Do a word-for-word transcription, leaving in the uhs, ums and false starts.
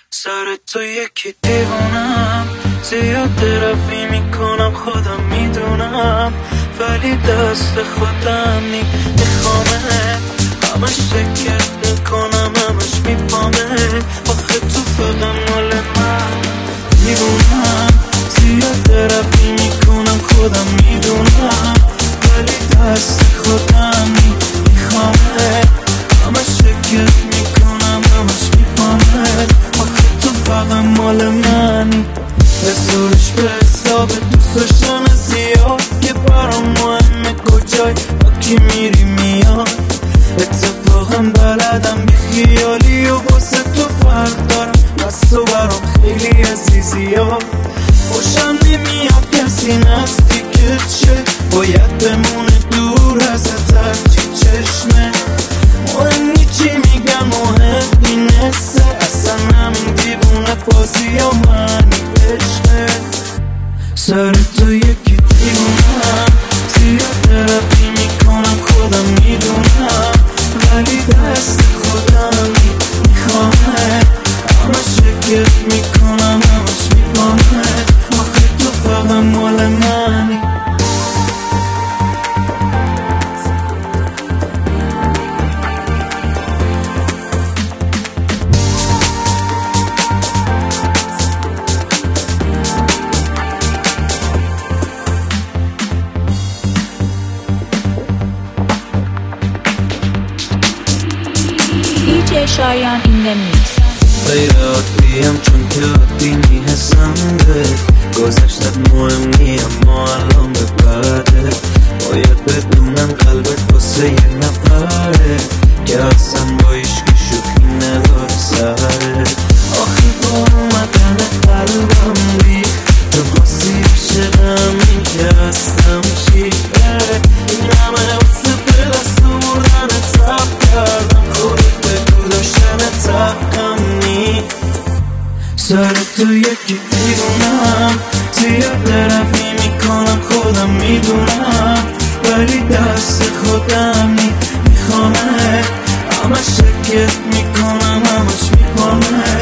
سر تو یکی دیوانم، زیاد طرفی میکنم خودم میدونم، ولی دست خودم نی میخوامه، همش شکر میکنم همش میفهمه، آخه تو فقط مال من دیوونم، زیاد طرفی میکنم خودم میدونم، ولی دست خودم نی میخوامه، همش شکر میکنم همش میفهمه، آخه تو فقط مال منی. حسابش به حساب دوست داشتن زیاد، یه برام مهمه کجای با کی میری میاد، اتفاقا بلدم بی خیالی و واسه تو فرق دارم، بس تو برام خیلی عزیزی ها، خوشم نمیاد کسی نزدیکت شه، باید بمونه دور ازت هرچی چشمه، مهمی چی میگن مهم اینسته، اصلا همین دیوونه بازی ها منی عشقه. سر تو یکی دیوونم، زیاد طرفی میکنم خودم میدونم، ولی دست خودم میخوامه، همش شکر میکنم همش میفهمه، آخه تو فقط مال منی. شایان این دمیکس غیر عادیم چون که عادی میحسم به گذشتت مهم نی، اما الان به بعده باید بدونم قلبت واسه یه نفره که اصلا با عشق شوخی نداره سره، آخه با اومدن قلبم بی تو خواستی عشقم این که هستم شیره، این همه واسه به دست بردن تب کردم، خودت بگو داشتن تقم نی. سر تو یکی دیوونم، زیاد طرفی میکنم خودم میدونم، ولی دست خودم نی میخوامه، همش شکر میکنم همش میفهمه،